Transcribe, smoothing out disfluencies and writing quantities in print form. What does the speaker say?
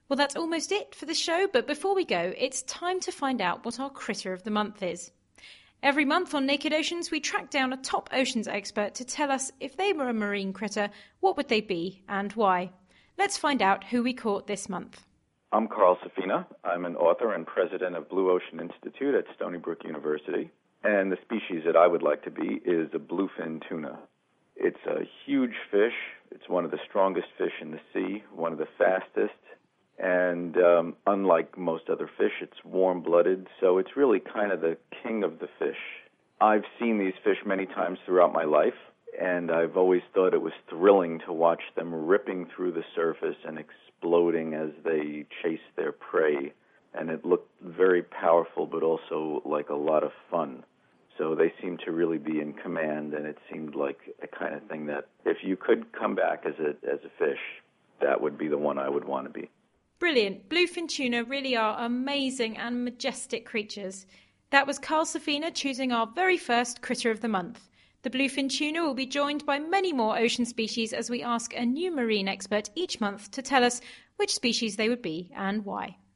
Well, that's almost it for the show, but before we go, it's time to find out what our Critter of the Month is. Every month on Naked Oceans, we track down a top oceans expert to tell us if they were a marine critter, what would they be and why. Let's find out who we caught this month. I'm Carl Safina. I'm an author and president of Blue Ocean Institute at Stony Brook University. And the species that I would like to be is a bluefin tuna. It's a huge fish. It's one of the strongest fish in the sea, one of the fastest. And unlike most other fish, it's warm-blooded, so it's really kind of the king of the fish. I've seen these fish many times throughout my life, and I've always thought it was thrilling to watch them ripping through the surface and exploding as they chase their prey. And it looked very powerful, but also like a lot of fun. So they seemed to really be in command, and it seemed like a kind of thing that if you could come back as a fish, that would be the one I would want to be. Brilliant. Bluefin tuna really are amazing and majestic creatures. That was Carl Safina choosing our very first Critter of the Month. The bluefin tuna will be joined by many more ocean species as we ask a new marine expert each month to tell us which species they would be and why.